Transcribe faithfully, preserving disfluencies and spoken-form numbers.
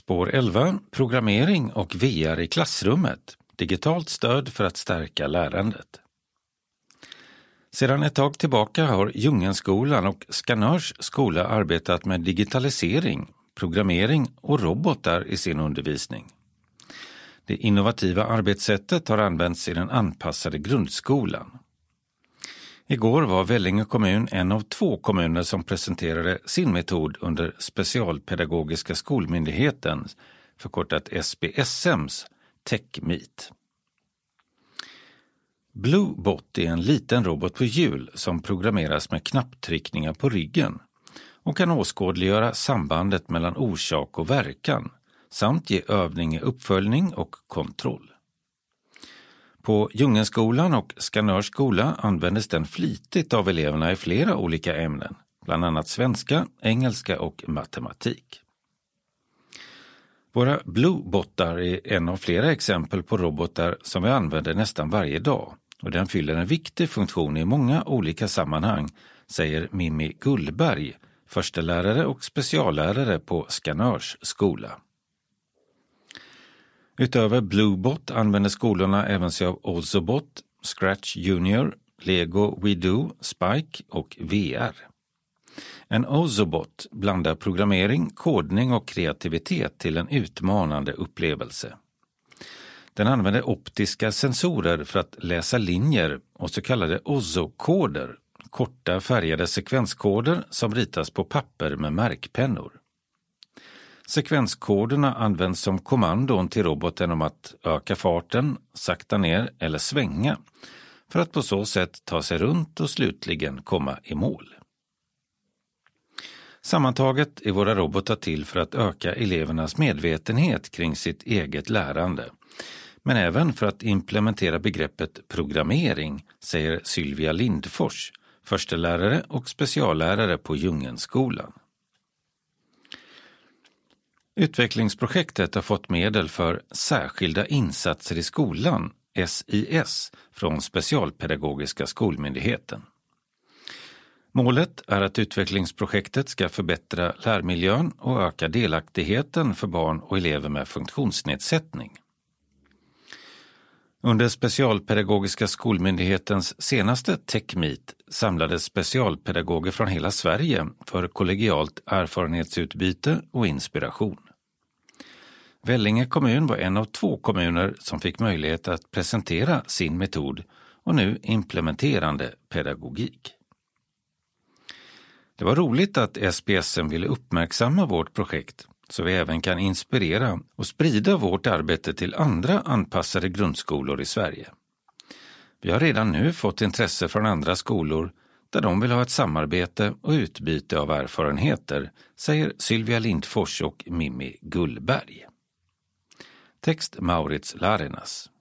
Spår elva. Programmering och V R i klassrummet. Digitalt stöd för att stärka lärandet. Sedan ett tag tillbaka har Ljungenskolan och Skanörs skola arbetat med digitalisering, programmering och robotar i sin undervisning. Det innovativa arbetssättet har använts i den anpassade grundskolan. Igår var Vellinge kommun en av två kommuner som presenterade sin metod under Specialpedagogiska skolmyndigheten, förkortat S P S M:s TechMeet. Bluebot är en liten robot på hjul som programmeras med knapptryckningar på ryggen och kan åskådliggöra sambandet mellan orsak och verkan samt ge övning i uppföljning och kontroll. På Ljungenskolan och Skanörs skola användes den flitigt av eleverna i flera olika ämnen, bland annat svenska, engelska och matematik. Våra Bluebotar är en av flera exempel på robotar som vi använder nästan varje dag och den fyller en viktig funktion i många olika sammanhang, säger Mimmi Gullberg, förstelärare och speciallärare på Skanörs skola. Utöver Bluebot använder skolorna även sig av Ozobot, Scratch Junior, Lego WeDo, Spike och V R. En Ozobot blandar programmering, kodning och kreativitet till en utmanande upplevelse. Den använder optiska sensorer för att läsa linjer och så kallade Ozo-koder, korta färgade sekvenskoder som ritas på papper med märkpennor. Sekvenskoderna används som kommandon till roboten om att öka farten, sakta ner eller svänga för att på så sätt ta sig runt och slutligen komma i mål. Sammantaget är våra robotar till för att öka elevernas medvetenhet kring sitt eget lärande, men även för att implementera begreppet programmering, säger Sylvia Lindfors, förstelärare och speciallärare på Ljungenskolan. Utvecklingsprojektet har fått medel för särskilda insatser i skolan, S I S, från Specialpedagogiska skolmyndigheten. Målet är att utvecklingsprojektet ska förbättra lärmiljön och öka delaktigheten för barn och elever med funktionsnedsättning. Under Specialpedagogiska skolmyndighetens senaste TechMeet samlades specialpedagoger från hela Sverige för kollegialt erfarenhetsutbyte och inspiration. Vellinge kommun var en av två kommuner som fick möjlighet att presentera sin metod och nu implementerande pedagogik. Det var roligt att S P S M ville uppmärksamma vårt projekt så vi även kan inspirera och sprida vårt arbete till andra anpassade grundskolor i Sverige. Vi har redan nu fått intresse från andra skolor där de vill ha ett samarbete och utbyte av erfarenheter, säger Sylvia Lindfors och Mimmi Gullberg. Text Maurits Larenas.